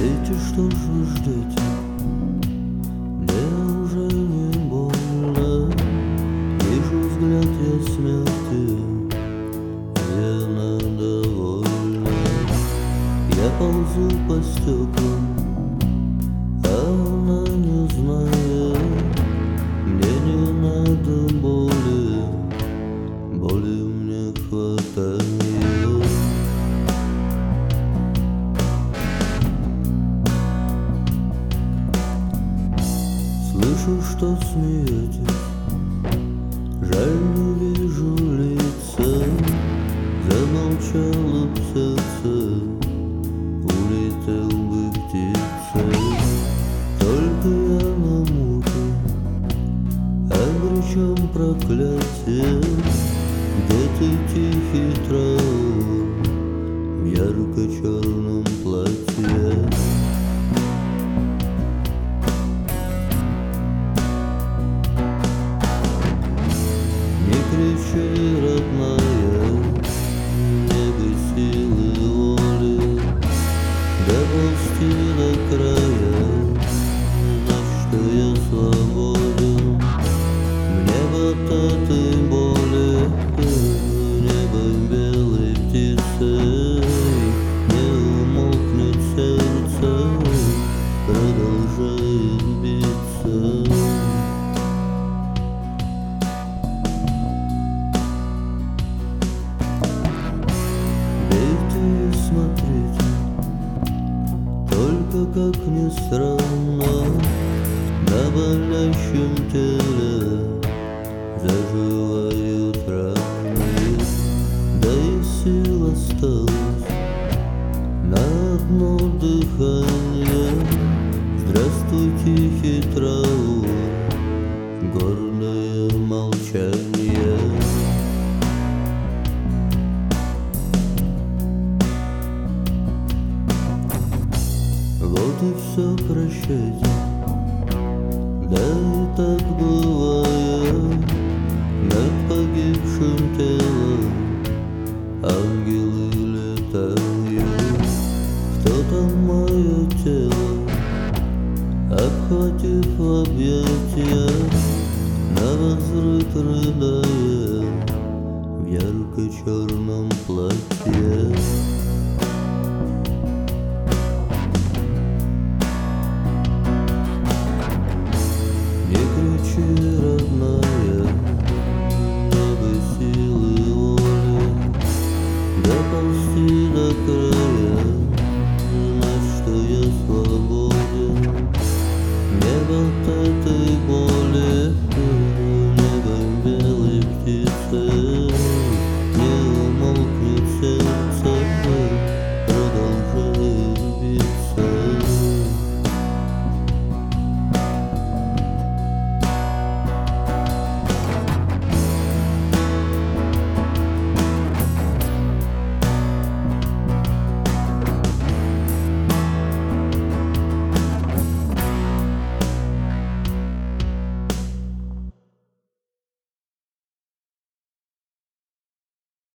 Дети, что ж вы ждете? Мне уже не больно. Вижу взгляд я смерти, верно довольна. Я ползу по стеклам, а она не знает. Мне не надо боли, боли мне хватает. Слышу, что смеетесь, жаль, не вижу лица. Замолчало б сердце, улетел бы птицей. Только я на муке, обречен проклятие. Где ты, тихий траур, в ярко-черном платье? Не кричи, родная, не бы силы воли доползти до края, знать, что я свободен. Мне бы от этой боли, небо белой птицей, не умолкнет сердце, продолжает биться. Смотрите, только как ни странно, на болящем теле заживают раны. Да и сил осталось на одно дыхание. Здравствуй, тихий траур, гордое молчание. Вот и все, прощайте. Да и так бывает. Над погибшим телом ангелы летают.